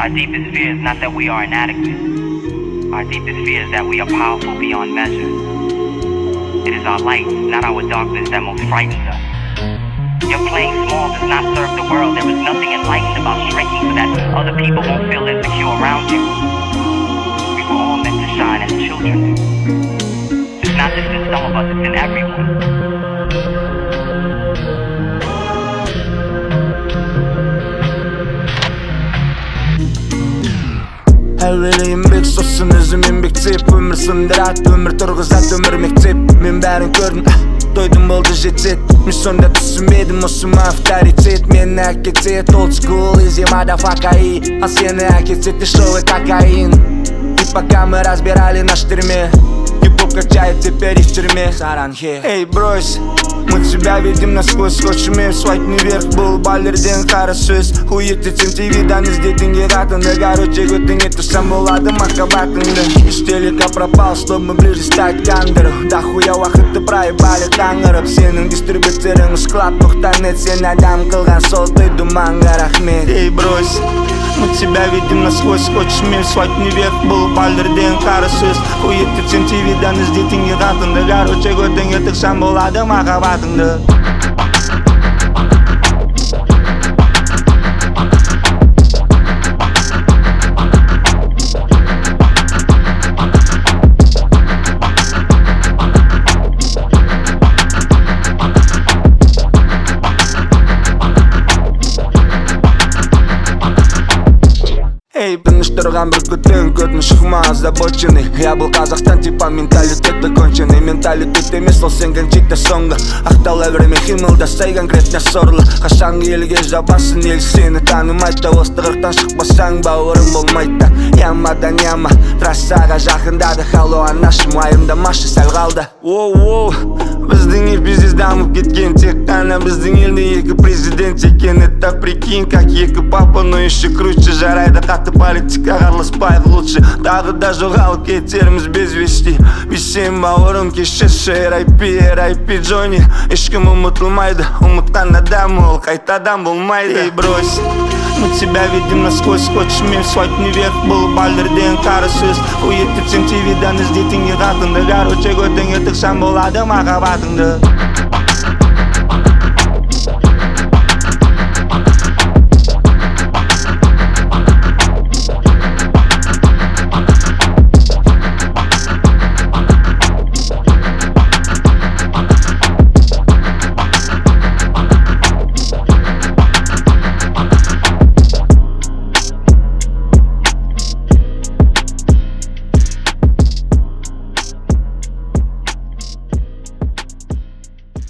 Our deepest fear is not that we are inadequate. Our deepest fear is that we are powerful beyond measure. It is our light, not our darkness, that most frightens us. Your playing small does not serve the world. There is nothing enlightened about shrinking so that other people won't feel insecure around you. We were all meant to shine as children. It's not just in some of us, it's in everyone. Әуелі еңбек, сосын өзім еңбектеп. Өмір сындырады, өмір тұрғызады, өмір мектеп. Мен бәрін көрдім, тойдым болды жетет. Мен сонда түсінбедім, осым авторитет. Мені әкетет, old school, easy motherfucker. А сені әкетет, дешевый кокаин. И пока мы разбирали наш тюрьме, Юбок качает теперь и в тюрьме. Саранхе. Эй, брось, мы тебя видим насквозь. Хочем им свайт вверх, бұл балерден қара сөз. Хует етсем ТВ-дан іздейтінге қатынды. Короче, көтіңе тұрсам болады махаббатыңды. Штелика пропал, чтобы ближе стать к андеру. Да хуя уақытты проебали таңырып. Сенің дистрибьютерің склад мұқтанет. Сен адам қылған сол думанға рахмет. Эй, брось, мы тебя видим насквозь. Хочем им свайт вверх, бұл балерден қара сөз. Хует етсем ТВ-дан іздейтінге қатынды. Короче, көтіңе тұрсам болады махаббатыңды. Эй, тыныш тұрған бір күтің, көтін шықма озабоченный. Я был Қазақстан, типа менталитеті конченый. Менталитет емес, ол сенген чита соңғы. Ақтала берме химылда, сай конкретно сорлы. Қашанғы елге жабасын, ел сені танымайды. Осы тығырықтан шықпасаң, бауырым болмайды. Ямадан яма, трассаға жақындады. Халло анашым, уайымдамашы сәл қалды. Оу, біздің ел бизнес дамып кеткен. Тек қана біздің елде екі президент екен. Это прикинь, как екі папа, но еще круче. Жарайды қатты политика, араласпайық лучше. Тағы да жоғалып кетеріміз без вести. Бейсен бауырым кешірші, R.I.P. Джонни. Ешкім ұмытылмайды, ұмытқан адам ол қайтадан болмайды. Эй, брось, мы тебя видим насквозь. Хочем им свайт вверх, бұл балерден қара сөз. Хует етсем ТВ-дан іздейтінге қатынды. Короче, көтіңе тұрсам болады махаббатыңды.